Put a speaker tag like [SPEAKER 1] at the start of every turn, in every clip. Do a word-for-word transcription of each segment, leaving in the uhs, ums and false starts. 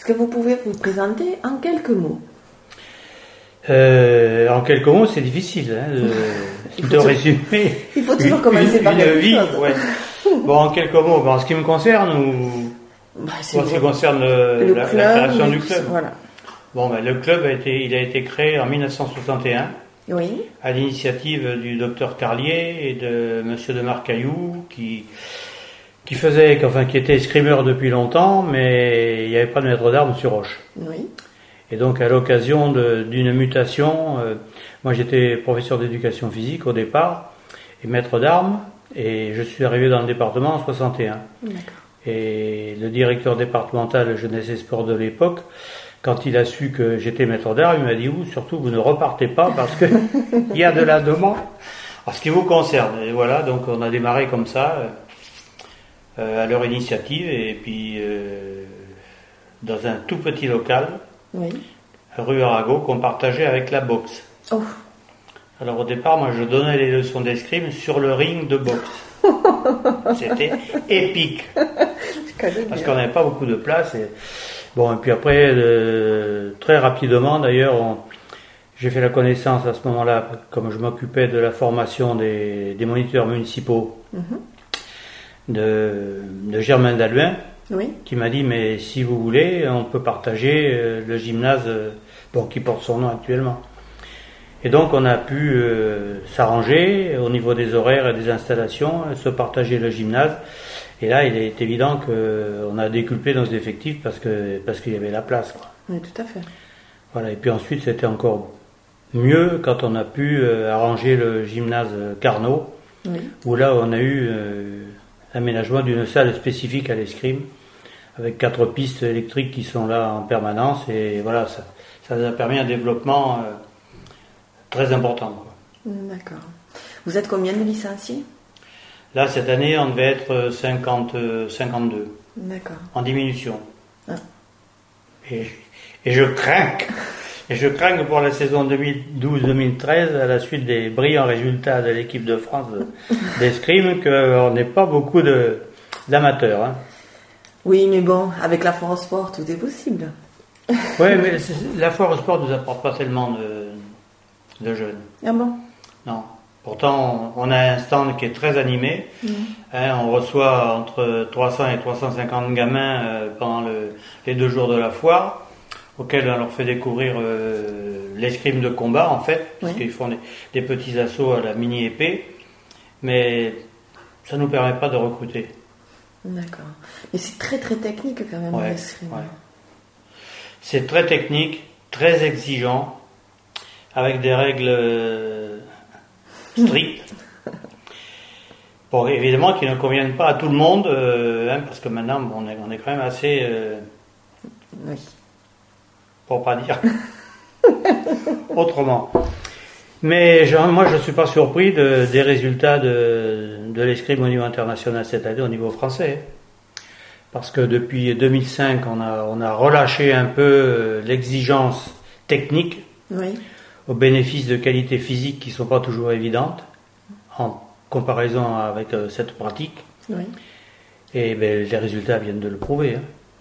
[SPEAKER 1] Est-ce que vous pouvez vous présenter en quelques mots?
[SPEAKER 2] Euh, en quelques mots, c'est difficile hein, de, de résumer.
[SPEAKER 1] Il faut toujours une, commencer par quelque
[SPEAKER 2] vie,
[SPEAKER 1] chose.
[SPEAKER 2] Ouais. Bon, en quelques mots, bon, en ce qui me concerne, ou
[SPEAKER 1] bah,
[SPEAKER 2] en ce qui concerne le,
[SPEAKER 1] le
[SPEAKER 2] la,
[SPEAKER 1] club,
[SPEAKER 2] la création du club.
[SPEAKER 1] Voilà.
[SPEAKER 2] Bon, ben, le club a été, il a été créé en mille neuf cent soixante et un.
[SPEAKER 1] Oui.
[SPEAKER 2] À l'initiative du docteur Carlier et de Monsieur de Marcaillou, qui qui faisait, enfin, qui était escrimeur depuis longtemps, mais il n'y avait pas de maître d'armes sur Roche.
[SPEAKER 1] Oui.
[SPEAKER 2] Et donc, à l'occasion de, d'une mutation, euh, moi j'étais professeur d'éducation physique au départ, et maître d'armes, et je suis arrivé dans le département en soixante et un.
[SPEAKER 1] D'accord.
[SPEAKER 2] Et le directeur départemental jeunesse et sport de l'époque, quand il a su que j'étais maître d'armes, il m'a dit, vous, surtout, vous ne repartez pas, parce que il y a de la demande en ce qui vous concerne. Et voilà, donc on a démarré comme ça, euh, à leur initiative, et puis euh, dans un tout petit local,
[SPEAKER 1] oui.
[SPEAKER 2] rue Arago, qu'on partageait avec la boxe.
[SPEAKER 1] Oh.
[SPEAKER 2] Alors au départ, moi je donnais les leçons d'escrime sur le ring de boxe. C'était épique. Parce qu'on n'avait pas beaucoup de place. Et... Bon, et puis après, euh, très rapidement d'ailleurs, on... j'ai fait la connaissance à ce moment-là, comme je m'occupais de la formation des, des moniteurs municipaux, mm-hmm. de, de Germain Daluin. Oui. Qui m'a dit, mais si vous voulez, on peut partager euh, le gymnase euh, bon, qui porte son nom actuellement. Et donc on a pu euh, s'arranger au niveau des horaires et des installations, euh, se partager le gymnase. Et là, il est évident qu'on euh, a décuplé nos effectifs parce que parce qu'il y avait la place, quoi.
[SPEAKER 1] Oui, tout à fait.
[SPEAKER 2] Voilà. Et puis ensuite, c'était encore mieux quand on a pu euh, arranger le gymnase Carnot, oui. Où là, on a eu euh, l'aménagement d'une salle spécifique à l'escrime, avec quatre pistes électriques qui sont là en permanence, et voilà, ça, ça nous a permis un développement euh, très important, quoi.
[SPEAKER 1] D'accord. Vous êtes combien de licenciés?
[SPEAKER 2] Là, cette année, on devait être cinquante, cinquante-deux.
[SPEAKER 1] D'accord.
[SPEAKER 2] En diminution.
[SPEAKER 1] Ah.
[SPEAKER 2] Et, et je crains, et je crains que pour la saison deux mille douze deux mille treize, à la suite des brillants résultats de l'équipe de France d'escrime, qu'on n'ait pas beaucoup de, d'amateurs, hein.
[SPEAKER 1] Oui, mais bon, avec la foire au sport, tout est possible.
[SPEAKER 2] Oui, mais la foire au sport ne nous apporte pas tellement de, de jeunes.
[SPEAKER 1] Ah bon?
[SPEAKER 2] Non. Pourtant, on a un stand qui est très animé. Mmh. Hein, on reçoit entre trois cents et trois cent cinquante gamins euh, pendant le, les deux jours de la foire, auxquels on leur fait découvrir euh, l'escrime de combat, en fait, oui. Parce qu'ils font des, des petits assauts à la mini-épée. Mais ça ne nous permet pas de recruter.
[SPEAKER 1] D'accord. Mais c'est très très technique quand même,
[SPEAKER 2] ouais,
[SPEAKER 1] l'escrime.
[SPEAKER 2] Ouais. C'est très technique, très exigeant, avec des règles euh, strictes. Bon, évidemment, qui ne conviennent pas à tout le monde, euh, hein, parce que maintenant, bon, on, est, on est quand même assez... Euh,
[SPEAKER 1] oui.
[SPEAKER 2] Pour pas dire autrement. Mais genre, moi, je ne suis pas surpris de, des résultats de, de l'escrime au niveau international cette année, au niveau français. Parce que depuis deux mille cinq, on a, on a relâché un peu l'exigence technique, oui. Au bénéfice de qualités physiques qui ne sont pas toujours évidentes, en comparaison avec euh, cette pratique. Oui. Et ben, les résultats viennent de le prouver. Hein.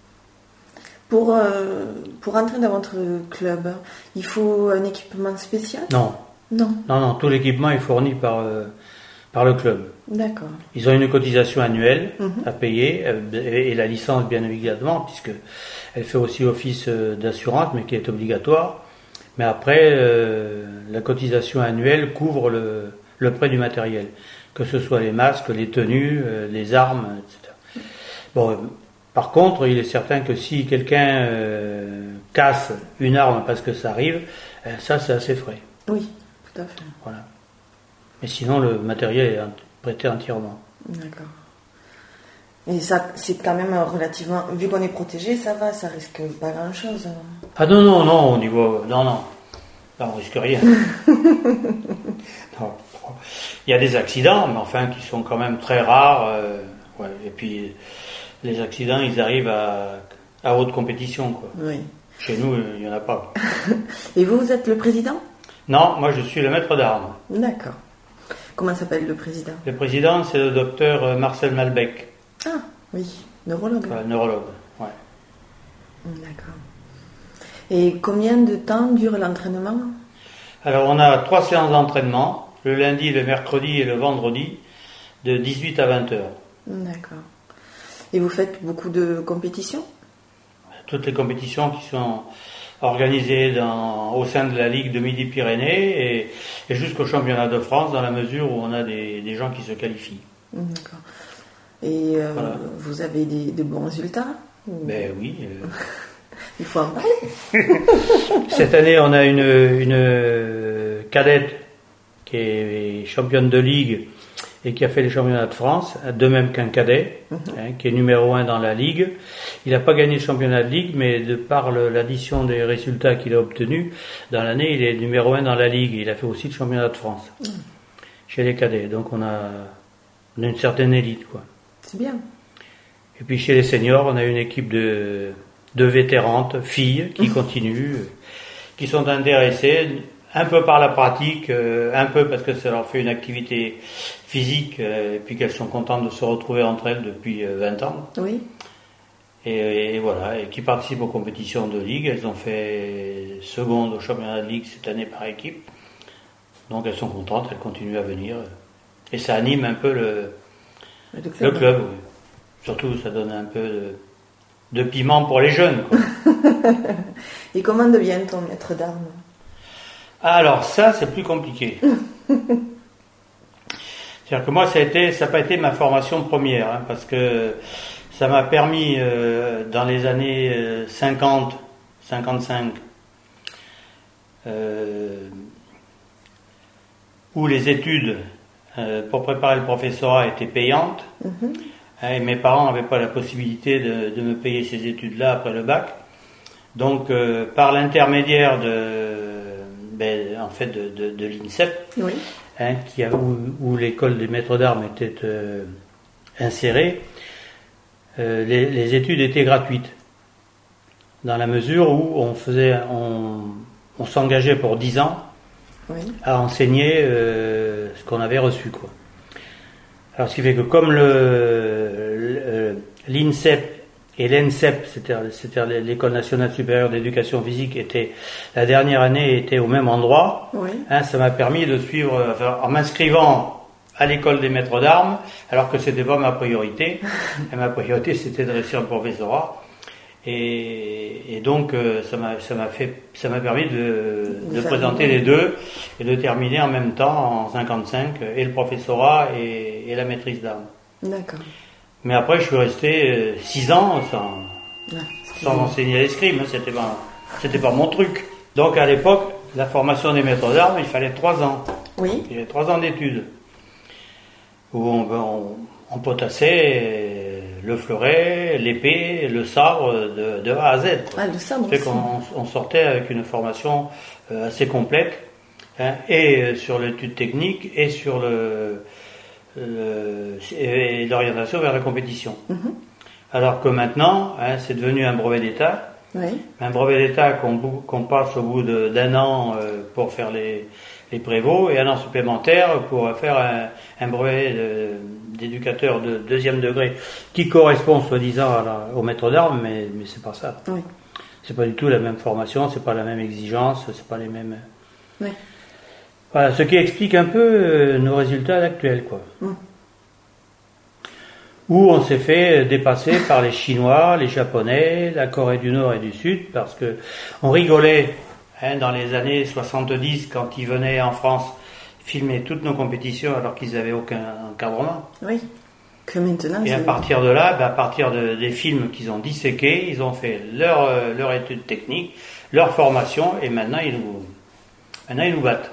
[SPEAKER 1] Pour, euh, pour entrer dans votre club, il faut un équipement spécial?
[SPEAKER 2] Non.
[SPEAKER 1] Non.
[SPEAKER 2] Non, non, tout l'équipement est fourni par, euh, par le club.
[SPEAKER 1] D'accord.
[SPEAKER 2] Ils ont une cotisation annuelle
[SPEAKER 1] mm-hmm.
[SPEAKER 2] à payer, euh, et, et la licence bien évidemment, puisque elle fait aussi office euh, d'assurance, mais qui est obligatoire. Mais après, euh, la cotisation annuelle couvre le, le prêt du matériel, que ce soit les masques, les tenues, euh, les armes, et cetera. Bon, euh, par contre, il est certain que si quelqu'un euh, casse une arme parce que ça arrive, euh, ça c'est assez frais.
[SPEAKER 1] Oui, tout à fait.
[SPEAKER 2] Voilà. Mais sinon, le matériel est prêté entièrement.
[SPEAKER 1] D'accord. Et ça, c'est quand même relativement... Vu qu'on est protégé, ça va, ça risque pas grand-chose.
[SPEAKER 2] Ah non, non, non, au niveau... Non, non. Là, on risque rien. Non. Il y a des accidents, mais enfin, qui sont quand même très rares. Euh, ouais. Et puis, les accidents, ils arrivent à, à haute compétition, quoi.
[SPEAKER 1] Oui.
[SPEAKER 2] Chez nous, il n'y en a pas.
[SPEAKER 1] Et vous, vous êtes le président?
[SPEAKER 2] Non, moi, je suis le maître d'armes.
[SPEAKER 1] D'accord. Comment s'appelle le président?
[SPEAKER 2] Le président, c'est le docteur Marcel Malbec.
[SPEAKER 1] Ah, oui, neurologue.
[SPEAKER 2] Euh, neurologue, ouais.
[SPEAKER 1] D'accord. Et combien de temps dure l'entraînement?
[SPEAKER 2] Alors on a trois séances d'entraînement, le lundi, le mercredi et le vendredi, de dix-huit à vingt heures.
[SPEAKER 1] D'accord. Et vous faites beaucoup de compétitions?
[SPEAKER 2] Toutes les compétitions qui sont organisées dans, au sein de la Ligue de Midi-Pyrénées et, et jusqu'au championnat de France dans la mesure où on a des, des gens qui se qualifient.
[SPEAKER 1] D'accord. Et euh, voilà. Vous avez des, de bons résultats?
[SPEAKER 2] Ben oui. Euh...
[SPEAKER 1] Il faut en parler.
[SPEAKER 2] Cette année, on a une, une cadette qui est championne de Ligue et qui a fait les championnats de France, de même qu'un cadet, uh-huh. hein, qui est numéro un dans la Ligue. Il n'a pas gagné le championnat de Ligue, mais de par le, l'addition des résultats qu'il a obtenus, dans l'année, il est numéro un dans la Ligue. Il a fait aussi le championnat de France, uh-huh. chez les cadets. Donc on a, on a une certaine élite, quoi.
[SPEAKER 1] C'est bien.
[SPEAKER 2] Et puis chez les seniors, on a une équipe de, de vétérantes, filles, qui uh-huh. continuent, qui sont intéressées, un peu par la pratique, euh, un peu parce que ça leur fait une activité physique, euh, et puis qu'elles sont contentes de se retrouver entre elles depuis euh, vingt ans.
[SPEAKER 1] Oui.
[SPEAKER 2] Et, et voilà, et qui participent aux compétitions de Ligue. Elles ont fait seconde au championnat de Ligue cette année par équipe. Donc elles sont contentes, elles continuent à venir. Et ça anime un peu le, le club. Le club oui. Surtout, ça donne un peu de, de piment pour les jeunes, quoi.
[SPEAKER 1] Et comment devient-on maître d'armes?
[SPEAKER 2] Alors ça, c'est plus compliqué. C'est-à-dire que moi, ça a été, ça n'a pas été ma formation première, hein, parce que ça m'a permis, euh, dans les années euh, cinquante, cinquante-cinq, euh, où les études euh, pour préparer le professorat étaient payantes, mm-hmm. hein, et mes parents n'avaient pas la possibilité de, de me payer ces études-là après le bac. Donc, euh, par l'intermédiaire de Ben, en fait de, de, de l'INSEP,
[SPEAKER 1] oui.
[SPEAKER 2] hein, qui a, où, où l'école des maîtres d'armes était euh, insérée, euh, les, les études étaient gratuites, dans la mesure où on faisait, on, on s'engageait pour dix ans oui. à enseigner euh, ce qu'on avait reçu, quoi. Alors ce qui fait que comme le, le l'INSEP et l'ENSEP, c'est-à-dire, c'est-à-dire l'École nationale supérieure d'éducation physique, était la dernière année était au même endroit.
[SPEAKER 1] Oui.
[SPEAKER 2] Hein, ça m'a permis de suivre, enfin, en m'inscrivant à l'école des maîtres d'armes, alors que c'était pas ma priorité. Et ma priorité, c'était de réussir le professorat. Et, et donc, ça m'a, ça m'a fait, ça m'a permis de, de présenter les deux et de terminer en même temps en cinquante-cinq et le professorat et, et la maîtrise d'armes.
[SPEAKER 1] D'accord.
[SPEAKER 2] Mais après, je suis resté six ans sans,
[SPEAKER 1] ouais,
[SPEAKER 2] sans enseigner l'escrime. C'était pas, c'était pas mon truc. Donc, à l'époque, la formation des maîtres d'armes, il fallait trois ans.
[SPEAKER 1] Oui.
[SPEAKER 2] Il y avait trois ans d'études. Où on, on, on potassait le fleuret, l'épée, le sabre de, de A à Z. Quoi.
[SPEAKER 1] Ah, le sabre
[SPEAKER 2] aussi. qu'on on sortait avec une formation assez complète, hein, et sur l'étude technique et sur le... Euh, et l'orientation vers la compétition. Mm-hmm. Alors que maintenant, hein, c'est devenu un brevet d'État.
[SPEAKER 1] Oui. Un
[SPEAKER 2] brevet d'État qu'on, qu'on passe au bout de, d'un an euh, pour faire les, les prévôts et un an supplémentaire pour faire un, un brevet de, d'éducateur de deuxième degré qui correspond soi-disant à la, au maître d'armes, mais, mais c'est pas ça.
[SPEAKER 1] Oui.
[SPEAKER 2] C'est pas du tout la même formation, c'est pas la même exigence, c'est pas les mêmes.
[SPEAKER 1] Oui.
[SPEAKER 2] Voilà, ce qui explique un peu euh, nos résultats actuels, quoi. Mm. Où on s'est fait dépasser par les Chinois, les Japonais, la Corée du Nord et du Sud, parce que on rigolait, hein, dans les années soixante-dix quand ils venaient en France filmer toutes nos compétitions alors qu'ils n'avaient aucun encadrement.
[SPEAKER 1] Oui. Que maintenant.
[SPEAKER 2] Et à partir de là, ben, à partir de, des films qu'ils ont disséqués, ils ont fait leur euh, leur étude technique, leur formation, et maintenant ils nous maintenant ils nous battent.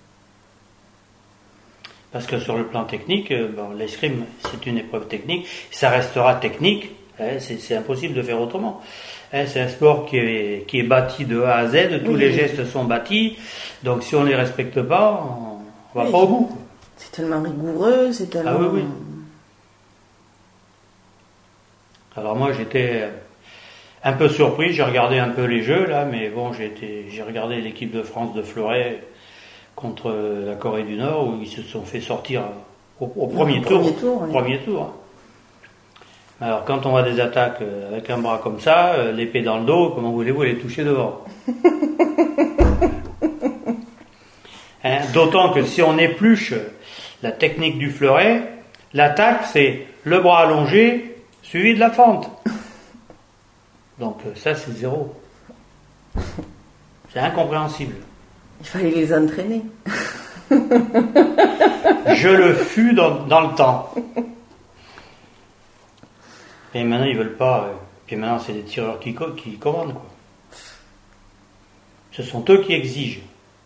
[SPEAKER 2] Parce que sur le plan technique, bon, l'escrime, c'est une épreuve technique, ça restera technique, hein, c'est, c'est impossible de faire autrement. Hein, c'est un sport qui est, qui est bâti de A à Z, tous oui, les gestes sont bâtis, donc si on ne les respecte pas, on ne va oui, pas au bout.
[SPEAKER 1] C'est tellement rigoureux, c'est tellement...
[SPEAKER 2] Ah oui, oui. Alors moi, j'étais un peu surpris, j'ai regardé un peu les jeux, là, mais bon, j'ai, été, j'ai regardé l'équipe de France de fleuret contre la Corée du Nord, où ils se sont fait sortir au, au premier,
[SPEAKER 1] au
[SPEAKER 2] tour,
[SPEAKER 1] premier tour. Oui.
[SPEAKER 2] Premier tour. Alors quand on voit des attaques avec un bras comme ça, l'épée dans le dos, comment voulez-vous les toucher devant? Hein, d'autant que si on épluche la technique du fleuret, l'attaque c'est le bras allongé suivi de la fente. Donc ça c'est zéro. C'est incompréhensible.
[SPEAKER 1] Il fallait les entraîner.
[SPEAKER 2] Je le fus dans, dans le temps. Et maintenant ils veulent pas. Puis maintenant c'est des tireurs qui, qui commandent quoi. Ce sont eux qui exigent.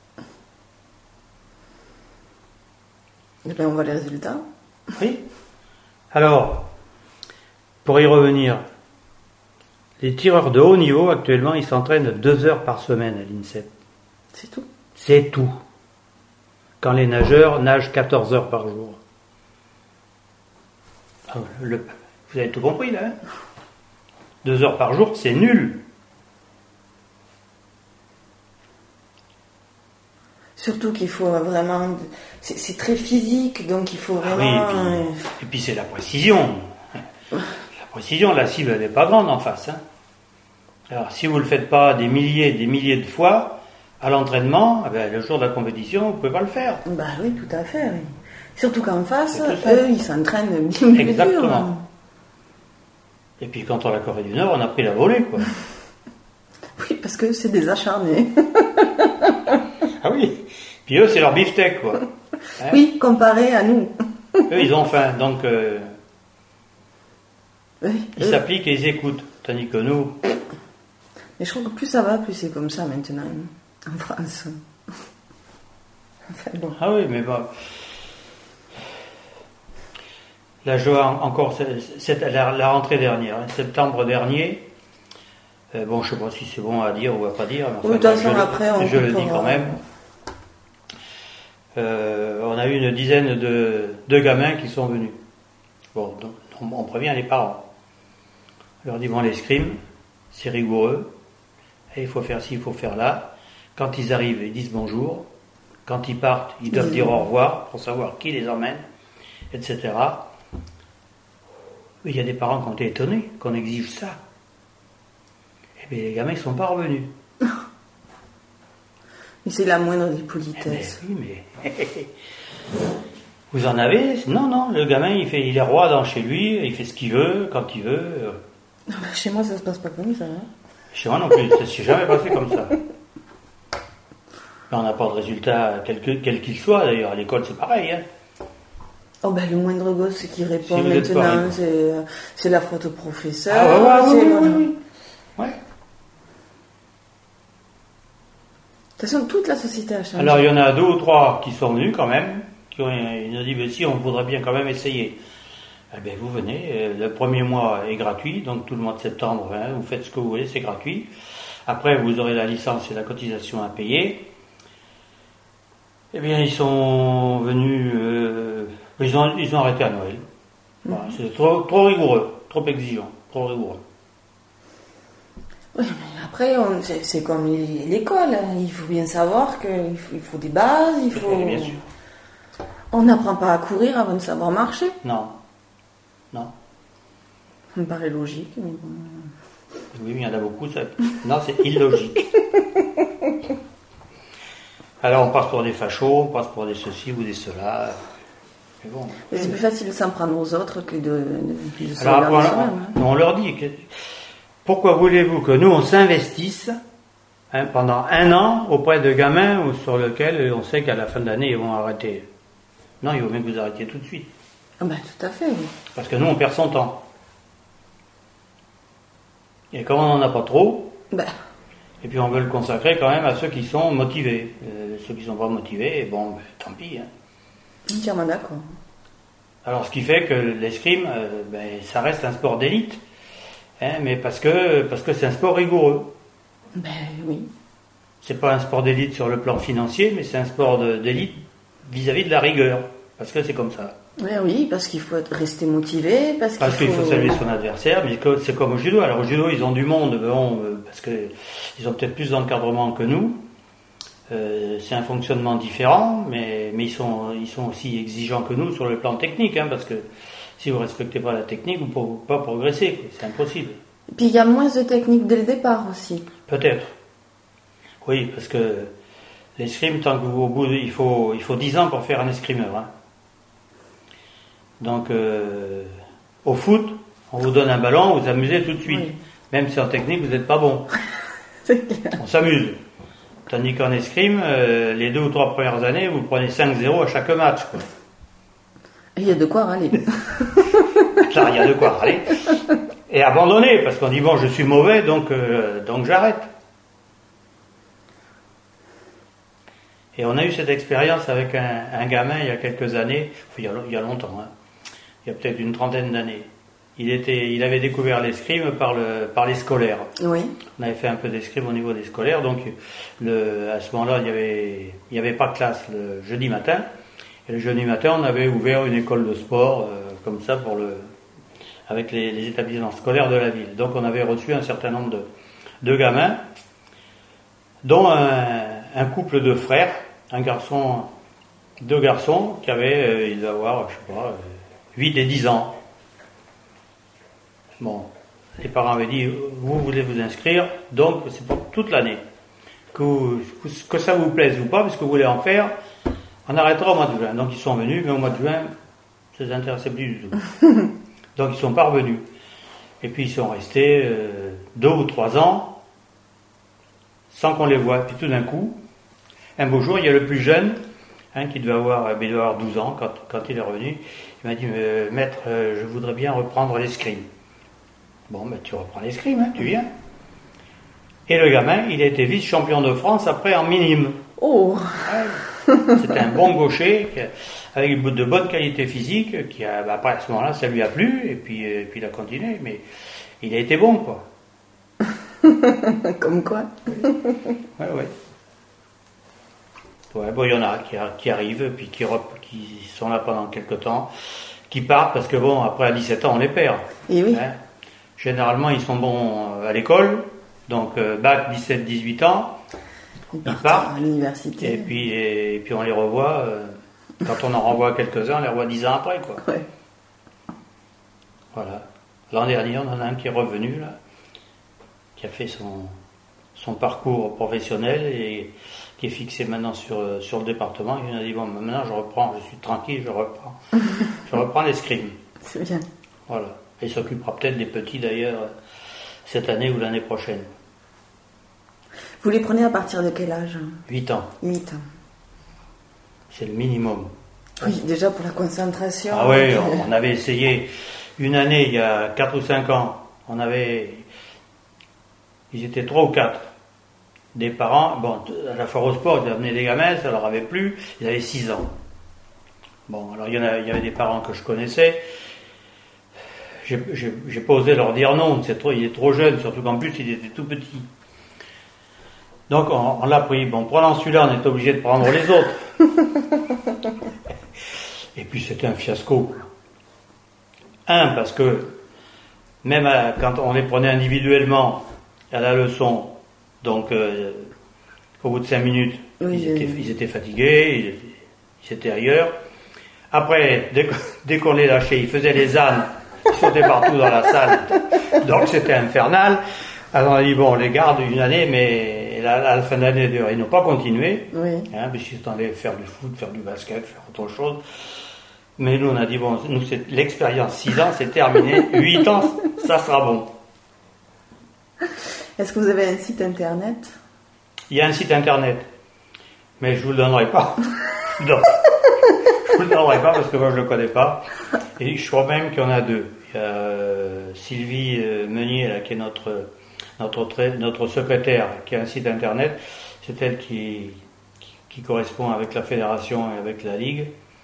[SPEAKER 1] Et bien on voit les résultats.
[SPEAKER 2] Oui. Alors, pour y revenir, les tireurs de haut niveau actuellement ils s'entraînent deux heures par semaine à l'INSEP.
[SPEAKER 1] C'est tout.
[SPEAKER 2] C'est tout. Quand les nageurs nagent quatorze heures par jour. Le, vous avez tout compris là, hein? Deux heures par jour, c'est nul.
[SPEAKER 1] Surtout qu'il faut vraiment... C'est, c'est très physique, donc il faut vraiment...
[SPEAKER 2] Ah oui, et puis, et puis c'est la précision. La précision, la cible elle n'est pas grande en face. Hein. Alors si vous ne le faites pas des milliers et des milliers de fois, à l'entraînement, eh bien, le jour de la compétition, vous ne pouvez pas le faire.
[SPEAKER 1] Bah oui, tout à fait. Oui. Surtout qu'en face, eux, ils s'entraînent bien plus
[SPEAKER 2] Exactement.
[SPEAKER 1] dur. Hein.
[SPEAKER 2] Et puis quand on a la Corée du Nord, on a pris la volée, quoi.
[SPEAKER 1] Oui, parce que c'est des acharnés.
[SPEAKER 2] Ah oui. Puis eux, c'est leur beefsteak, quoi.
[SPEAKER 1] Hein? Oui, comparé à nous.
[SPEAKER 2] Eux, ils ont faim, donc euh,
[SPEAKER 1] oui,
[SPEAKER 2] ils
[SPEAKER 1] eux.
[SPEAKER 2] s'appliquent et ils écoutent. Tandis que nous...
[SPEAKER 1] Mais je trouve que plus ça va, plus c'est comme ça maintenant, en France. Enfin bon.
[SPEAKER 2] Ah oui, mais bon... La joie, encore, c'est la, la rentrée dernière, hein, septembre dernier. Euh, bon, je ne sais pas si c'est bon à dire ou à pas dire. Mais enfin,
[SPEAKER 1] oui, de toute façon, après, on
[SPEAKER 2] je le dis quand même. Euh, on a eu une dizaine de, de gamins qui sont venus. Bon, donc, on, on prévient les parents. On leur dit, bon, l'escrime, c'est rigoureux. Et il faut faire ci, il faut faire là. Quand ils arrivent, ils disent bonjour. Quand ils partent, ils doivent dire au revoir pour savoir qui les emmène, et cetera. Il y a des parents qui ont été étonnés qu'on exige ça. Et bien les gamins, ils ne sont pas revenus.
[SPEAKER 1] Mais c'est la moindre des politesses.
[SPEAKER 2] Eh ben, oui, mais... Vous en avez? Non, non, le gamin, il, fait, il est roi dans chez lui, il fait ce qu'il veut, quand il veut.
[SPEAKER 1] Chez moi, ça se passe pas comme ça. Hein.
[SPEAKER 2] Chez moi non plus, ça ne s'est jamais passé comme ça. Mais on n'a pas de résultat, quel, que, quel qu'il soit, d'ailleurs. À l'école, c'est pareil. Hein.
[SPEAKER 1] Oh ben, le moindre gosse qui répond
[SPEAKER 2] si
[SPEAKER 1] maintenant, c'est, c'est la faute au professeur.
[SPEAKER 2] Ah ouais, ouais,
[SPEAKER 1] c'est
[SPEAKER 2] oui,
[SPEAKER 1] le...
[SPEAKER 2] oui, oui. Ouais.
[SPEAKER 1] De toute façon, toute la société a changé.
[SPEAKER 2] Alors, il y en a deux ou trois qui sont venus quand même, qui ont, ils nous ont dit, mais si, on voudrait bien quand même essayer. Eh bien, vous venez, le premier mois est gratuit, donc tout le mois de septembre, hein, vous faites ce que vous voulez, c'est gratuit. Après, vous aurez la licence et la cotisation à payer. Eh bien, ils sont venus... Euh, Ils ont, ils ont arrêté à Noël. Voilà, mmh. C'est trop, trop rigoureux, trop exigeant, trop rigoureux.
[SPEAKER 1] Oui, mais après, on, c'est, c'est comme l'école. Hein. Il faut bien savoir qu'il faut, il faut des bases, il faut...
[SPEAKER 2] Oui, bien sûr.
[SPEAKER 1] On n'apprend pas à courir avant de savoir marcher.
[SPEAKER 2] Non. Non.
[SPEAKER 1] Ça me paraît logique, mais bon...
[SPEAKER 2] Oui, mais il y en a beaucoup, ça... Non, c'est illogique. Alors, on passe pour des fachos, on passe pour des ceci ou des cela... Mais bon,
[SPEAKER 1] mais c'est plus facile de s'en prendre aux autres que de, de, de
[SPEAKER 2] alors, après, on,
[SPEAKER 1] hein.
[SPEAKER 2] on leur dit que, pourquoi voulez-vous que nous on s'investisse hein, pendant un an auprès de gamins sur lesquels on sait qu'à la fin de l'année ils vont arrêter. Non, il vaut mieux que vous arrêtiez tout de suite.
[SPEAKER 1] Ah ben, tout à fait. Oui.
[SPEAKER 2] Parce que nous on perd son temps. Et comme on n'en a pas trop,
[SPEAKER 1] ben.
[SPEAKER 2] et puis on veut le consacrer quand même à ceux qui sont motivés. Euh, ceux qui ne sont pas motivés, bon, ben, tant pis. Hein.
[SPEAKER 1] Entièrement d'accord.
[SPEAKER 2] Alors, ce qui fait que l'escrime, euh, ben, ça reste un sport d'élite, hein, mais parce que parce que c'est un sport rigoureux.
[SPEAKER 1] Ben oui.
[SPEAKER 2] C'est pas un sport d'élite sur le plan financier, mais c'est un sport de, d'élite vis-à-vis de la rigueur, parce que c'est comme ça.
[SPEAKER 1] Oui, oui, parce qu'il faut rester motivé, parce,
[SPEAKER 2] parce
[SPEAKER 1] qu'il,
[SPEAKER 2] qu'il
[SPEAKER 1] faut...
[SPEAKER 2] faut saluer son adversaire, mais c'est comme au judo. Alors au judo, ils ont du monde, bon, euh, parce que ils ont peut-être plus d'encadrement que nous. Euh, c'est un fonctionnement différent, mais, mais ils, sont, ils sont aussi exigeants que nous sur le plan technique, hein, parce que si vous ne respectez pas la technique, vous ne pouvez pas progresser, quoi. C'est impossible.
[SPEAKER 1] Et puis il y a moins de technique dès le départ aussi.
[SPEAKER 2] Peut-être. Oui, parce que l'escrime, tant que vous au bout, de, il faut il faut dix ans pour faire un escrimeur. Hein. Donc euh, au foot, on vous donne un ballon, vous vous amusez tout de suite. Oui. Même si en technique vous n'êtes pas bon.
[SPEAKER 1] C'est clair.
[SPEAKER 2] On s'amuse. Tandis qu'en escrime, euh, les deux ou trois premières années, vous prenez cinq zéro à chaque match. Quoi.
[SPEAKER 1] Il y a de quoi râler.
[SPEAKER 2] Là, il y a de quoi râler. Et abandonner, parce qu'on dit bon, je suis mauvais, donc euh, donc j'arrête. Et on a eu cette expérience avec un, un gamin il y a quelques années, il y a, il y a longtemps, hein, il y a peut-être une trentaine d'années. Il était, il avait découvert l'escrime par le, par les scolaires.
[SPEAKER 1] Oui.
[SPEAKER 2] On avait fait un peu d'escrime au niveau des scolaires, donc le, à ce moment-là, il y avait, il y avait pas de classe le jeudi matin. Et le jeudi matin, on avait ouvert une école de sport, euh, comme ça, pour le, avec les, les établissements scolaires de la ville. Donc, on avait reçu un certain nombre de, de gamins, dont un, un couple de frères, un garçon, deux garçons, qui avaient, euh, ils devaient avoir, je sais pas, huit et dix ans. Bon, les parents avaient dit, vous voulez vous inscrire, donc c'est pour toute l'année. Que, vous, que ça vous plaise ou pas, parce que vous voulez en faire, on arrêtera au mois de juin. Donc ils sont venus, mais au mois de juin, ça ne les intéressait plus du tout. Donc ils sont pas revenus. Et puis ils sont restés euh, deux ou trois ans, sans qu'on les voie. Puis tout d'un coup, un beau jour, il y a le plus jeune, hein, qui devait avoir, il devait avoir douze ans quand, quand il est revenu. Il m'a dit, euh, maître, euh, je voudrais bien reprendre l'escrime. Bon, ben tu reprends l'escrime, hein, tu viens. Et le gamin, il a été vice-champion de France après en minime.
[SPEAKER 1] Oh.
[SPEAKER 2] Ouais. C'était un bon gaucher, avec de bonnes qualités physiques, qui a, ben après à ce moment-là, ça lui a plu, et puis, et puis il a continué, mais il a été bon, quoi.
[SPEAKER 1] Comme quoi.
[SPEAKER 2] Ouais, ouais. Ouais, bon, il y en a qui, qui arrivent, puis qui, qui sont là pendant quelques temps, qui partent, parce que bon, après à dix-sept ans, on les perd.
[SPEAKER 1] Et oui.
[SPEAKER 2] Hein. Généralement, ils sont bons à l'école, donc euh, bac dix-sept dix-huit ans, ils, ils partent
[SPEAKER 1] à l'université.
[SPEAKER 2] Et puis, et, et puis on les revoit, euh, quand on en renvoie quelques-uns, on les revoit dix ans après, quoi.
[SPEAKER 1] Ouais.
[SPEAKER 2] Voilà. L'an dernier, on en a un qui est revenu, là, qui a fait son, son parcours professionnel et qui est fixé maintenant sur, sur le département. Il a dit, bon, maintenant je reprends, je suis tranquille, je reprends. je reprends l'escrime.
[SPEAKER 1] C'est bien.
[SPEAKER 2] Voilà. Et il s'occupera peut-être des petits d'ailleurs cette année ou l'année prochaine.
[SPEAKER 1] Vous les prenez à partir de quel âge?
[SPEAKER 2] huit ans.
[SPEAKER 1] huit ans.
[SPEAKER 2] C'est le minimum.
[SPEAKER 1] Oui, déjà pour la concentration.
[SPEAKER 2] Ah oui, on, on avait essayé une année il y a quatre ou cinq ans. On avait. Ils étaient trois ou quatre. Des parents, bon, à la foire au sport, ils amenaient des gamins, ça leur avait plu, ils avaient six ans. Bon, alors il y, en a, il y avait des parents que je connaissais. J'ai, j'ai, j'ai pas osé leur dire non, c'est trop, il est trop jeune, surtout qu'en plus il était tout petit. Donc on, on l'a pris. Bon, prenant celui-là, on est obligé de prendre les autres. Et puis c'était un fiasco. Un, parce que même à, quand on les prenait individuellement à la leçon, donc euh, au bout de cinq minutes,
[SPEAKER 1] oui,
[SPEAKER 2] ils, étaient,
[SPEAKER 1] oui.
[SPEAKER 2] ils étaient fatigués, ils, étaient, ils étaient ailleurs. Après, dès, dès qu'on les lâchait, ils faisaient les ânes. Ils sautaient partout dans la salle, donc c'était infernal. Alors on a dit bon, on les garde une année, mais à la, la fin de l'année, ils n'ont pas continué,
[SPEAKER 1] oui.
[SPEAKER 2] hein, parce qu'ils s'attendaient faire du foot, faire du basket, faire autre chose. Mais nous on a dit bon, nous c'est l'expérience, six ans, c'est terminé, huit ans, ça sera bon.
[SPEAKER 1] Est-ce que vous avez un site internet?
[SPEAKER 2] Il y a un site internet, mais je vous le donnerai pas. Non. Je ne le donnerai pas parce que moi je ne le connais pas. Et je crois même qu'il y en a deux. Il y a euh, Sylvie euh, Meunier, là, qui est notre, notre, notre secrétaire, qui a un site internet. C'est elle qui, qui, qui correspond avec la fédération et avec la ligue.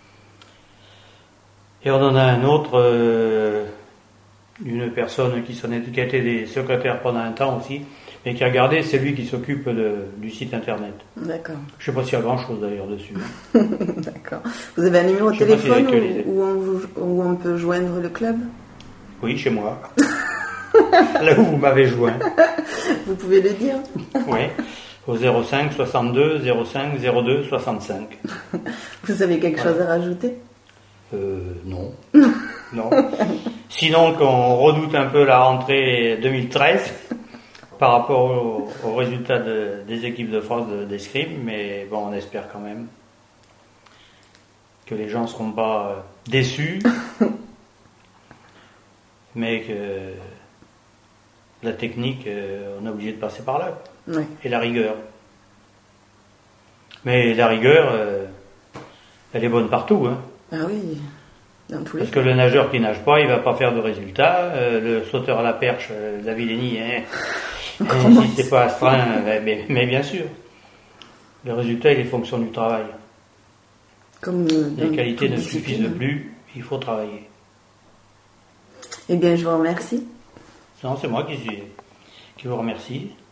[SPEAKER 2] Et on en a un autre, euh, une personne qui, s'en est, qui a été des secrétaires pendant un temps aussi, mais qui a gardé, c'est lui qui s'occupe de, du site internet.
[SPEAKER 1] D'accord.
[SPEAKER 2] Je ne sais pas s'il y a grand chose d'ailleurs dessus.
[SPEAKER 1] D'accord. Vous avez un numéro de téléphone si où, où, on vous, où on peut joindre le club?
[SPEAKER 2] Oui, chez moi. Là où vous m'avez joint.
[SPEAKER 1] Vous pouvez le dire?
[SPEAKER 2] Oui, au zéro cinq soixante-deux zéro cinq zéro deux soixante-cinq.
[SPEAKER 1] Vous avez quelque ouais. chose à rajouter?
[SPEAKER 2] Euh, non. Non. Sinon, qu'on redoute un peu la rentrée deux mille treize par rapport aux au résultats de, des équipes de France de, d'escrime, mais bon, on espère quand même que les gens ne seront pas euh, déçus, mais que la technique, euh, on est obligé de passer par là.
[SPEAKER 1] Oui.
[SPEAKER 2] Et la rigueur. Mais la rigueur, euh, elle est bonne partout. Hein.
[SPEAKER 1] Ah oui, dans tous les
[SPEAKER 2] Parce que le nageur qui nage pas, il va pas faire de résultat. Euh, le sauteur à la perche, euh, la Villénie, hein, si c'est pas astreint, mais, mais bien sûr. Le résultat, il est fonction du travail.
[SPEAKER 1] Comme euh,
[SPEAKER 2] les qualités ne suffisent plus, il faut travailler.
[SPEAKER 1] Eh bien, je vous remercie.
[SPEAKER 2] Non, c'est moi qui, suis, qui vous remercie.